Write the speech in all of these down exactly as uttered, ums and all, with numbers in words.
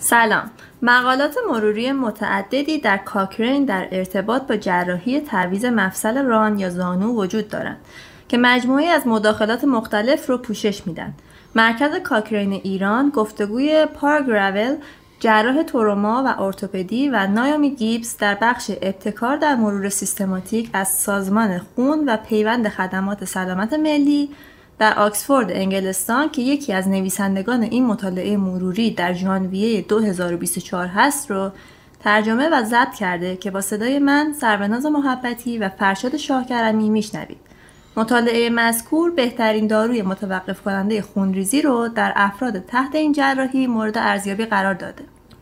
سلام. مقالات مروری متعددی در کاکرین در ارتباط با جراحی تعویض مفصل ران یا زانو وجود دارند که مجموعی از مداخلات مختلف رو پوشش میدن. مرکز کاکرین ایران گفتگوی پارگراول، جراح تروما و ارتوپدی و نایومی گیبز در بخش ابتکار در مرور سیستماتیک از سازمان خون و پیوند خدمات سلامت ملی در آکسفورد انگلستان که یکی از نویسندگان این مطالعه مروری در ژانویه دو هزار و بیست و چهار هست رو ترجمه و ضبط کرده که با صدای من سربناز محبتی و فرشاد شاهکرمی میشنوید. مطالعه مذکور بهترین داروی متوقف کننده خونریزی رو در افراد تحت این جراحی مورد ارزیابی قرار داده.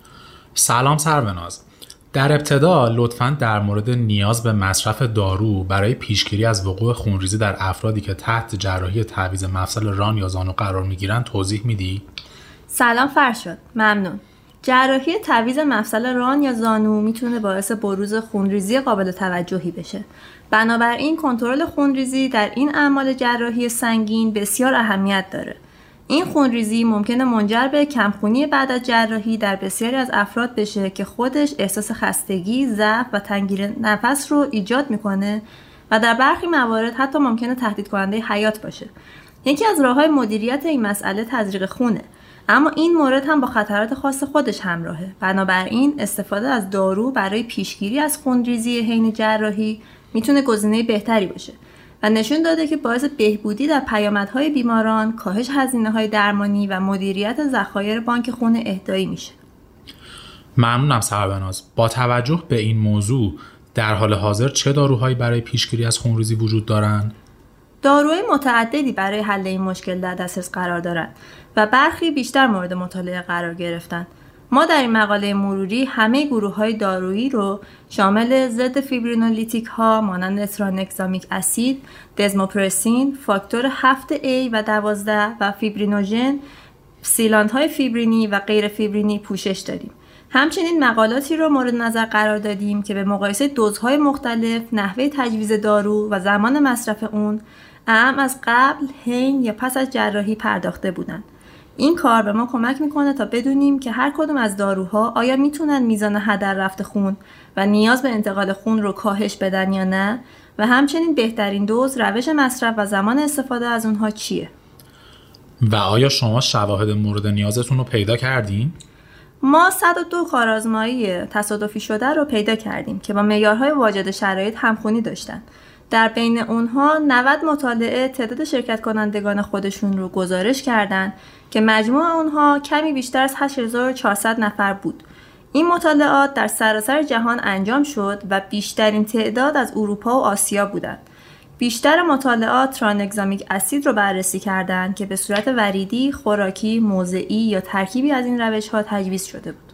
سلام سربناز. در ابتدا لطفاً در مورد نیاز به مصرف دارو برای پیشگیری از وقوع خونریزی در افرادی که تحت جراحی تعویض مفصل ران یا زانو قرار میگیرن توضیح میدی؟ سلام فرشاد، ممنون. جراحی تعویض مفصل ران یا زانو میتونه باعث بروز خونریزی قابل توجهی بشه. بنابراین کنترل خونریزی در این اعمال جراحی سنگین بسیار اهمیت داره. این خونریزی ممکنه منجر به کمخونی بعد از جراحی در بسیاری از افراد بشه که خودش احساس خستگی، ضعف و تنگی نفس رو ایجاد میکنه و در برخی موارد حتی ممکنه تهدید کننده حیات باشه. یکی از راه‌های مدیریت این مسئله تزریق خونه، اما این مورد هم با خطرات خاص خودش همراهه. بنابراین استفاده از دارو برای پیشگیری از خونریزی حین جراحی میتونه گزینه بهتری باشه و نشون داده که باعث بهبودی در پیامدهای بیماران، کاهش هزینه‌های درمانی و مدیریت ذخایر بانک خون اهدایی میشه. ممنونم سربناز. با توجه به این موضوع در حال حاضر چه داروهایی برای پیشگیری از خونریزی وجود دارند؟ داروهای متعددی برای حل این مشکل در دسترس قرار دارند و برخی بیشتر مورد مطالعه قرار گرفتند. ما در این مقاله مروری همه گروه‌های دارویی رو شامل ضد فیبرینولیتیک ها مانند ترانکزامیک اسید، دزموپرسین، فاکتور هفت ای و دوازده و فیبرینوژن، سیلانت‌های فیبرینی و غیر فیبرینی پوشش دادیم. همچنین مقالاتی رو مورد نظر قرار دادیم که به مقایسه دوزهای مختلف، نحوه تجویز دارو و زمان مصرف اون اعم از قبل، حین یا پس از جراحی پرداخته بودند. این کار به ما کمک میکنه تا بدونیم که هر کدوم از داروها آیا میتونن میزان هدر رفت خون و نیاز به انتقال خون رو کاهش بدن یا نه و همچنین بهترین دوز، روش مصرف و زمان استفاده از اونها چیه. و آیا شما شواهد مورد نیازتون رو پیدا کردین؟ ما صد و دو کارآزمایی تصادفی شده رو پیدا کردیم که با معیارهای واجد شرایط همخوانی داشتن. در بین اونها نود مطالعه تعداد شرکت کنندگان خودشون رو گزارش کردند که مجموع اونها کمی بیشتر از هشت هزار و چهارصد نفر بود. این مطالعات در سراسر جهان انجام شد و بیشترین تعداد از اروپا و آسیا بودند. بیشتر مطالعات ترانکزامیک اسید رو بررسی کردند که به صورت وریدی، خوراکی، موضعی یا ترکیبی از این روش‌ها تجویز شده بود.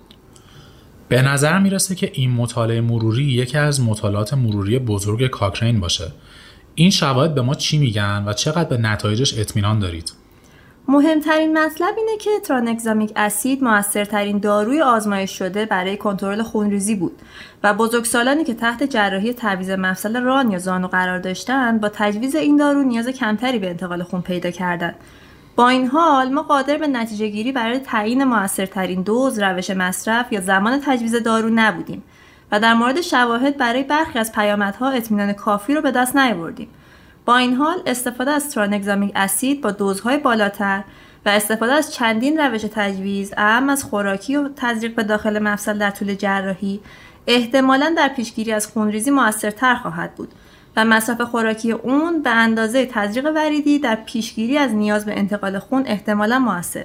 به نظر میرسه که این مطالعه مروری یکی از مطالعات مروری بزرگ کاکرین باشه. این شواهد به ما چی میگن و چقدر به نتایجش اطمینان دارید؟ مهمترین مطلب اینه که ترانکزامیک اسید موثرترین داروی آزمایش شده برای کنترل خونریزی بود و بزرگسالانی که تحت جراحی تعویض مفصل ران یا زانو قرار داشتند با تجویز این دارو نیاز کمتری به انتقال خون پیدا کردند. با این حال ما قادر به نتیجه گیری برای تعیین موثرترین دوز، روش مصرف یا زمان تجویز دارو نبودیم و در مورد شواهد برای برخی از پیامدها اطمینان کافی رو به دست نیاوردیم. با این حال استفاده از ترانکزامیک اسید با دوزهای بالاتر و استفاده از چندین روش تجویز، اهم از خوراکی و تزریق به داخل مفصل در طول جراحی، احتمالاً در پیشگیری از خونریزی موثرتر خواهد بود و مصرف خوراکی اون به اندازه تزریق وریدی در پیشگیری از نیاز به انتقال خون احتمالاً موثر.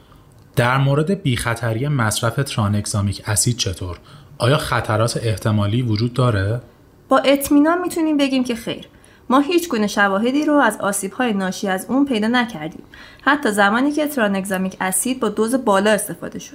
در مورد بی‌خطری مصرف ترانکزامیک اسید چطور؟ آیا خطرات احتمالی وجود داره؟ با اطمینان میتونیم بگیم که خیر. ما هیچ گونه شواهدی رو از آسیب‌های ناشی از اون پیدا نکردیم، حتی زمانی که ترانکزامیک اسید با دوز بالا استفاده شد.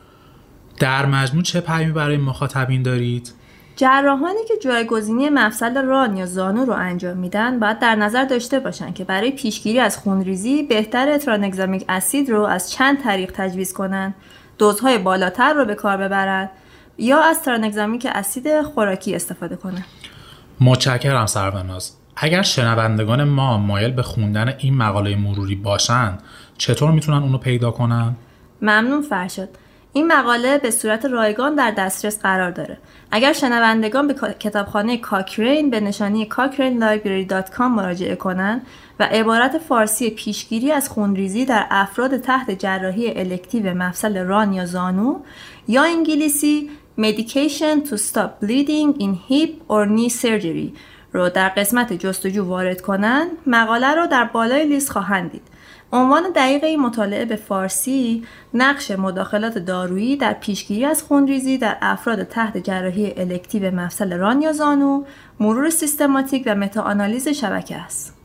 در مجموع چه پیامی برای مخاطبین دارید؟ جراحانی که جایگزینی مفصل ران یا زانو رو انجام میدن باید در نظر داشته باشن که برای پیشگیری از خونریزی بهتر ترانکزامیک اسید رو از چند طریق تجویز کنن، دوزهای بالاتر رو به کار ببرن یا از ترانکزامیک اسید خوراکی استفاده کنن. متشکرم سربناز. اگر شنوندگان ما مایل به خوندن این مقاله مروری باشن چطور میتونن اونو پیدا کنن؟ ممنون فرشاد. این مقاله به صورت رایگان در دسترس قرار داره. اگر شنوندگان به کتابخانه کاکرین به نشانی کاکرین لایبرری دات کام مراجعه کنند و عبارت فارسی پیشگیری از خونریزی در افراد تحت جراحی الکتیو مفصل ران یا زانو یا انگلیسی Medication to stop bleeding in hip or knee surgery رو در قسمت جستجو وارد کنند، مقاله رو در بالای لیست خواهند دید. عنوان دقیق این مطالعه به فارسی نقش مداخلات دارویی در پیشگیری از خونریزی در افراد تحت جراحی الکتیو مفصل ران یا زانو، مرور سیستماتیک و متاآنالیز شبکه است.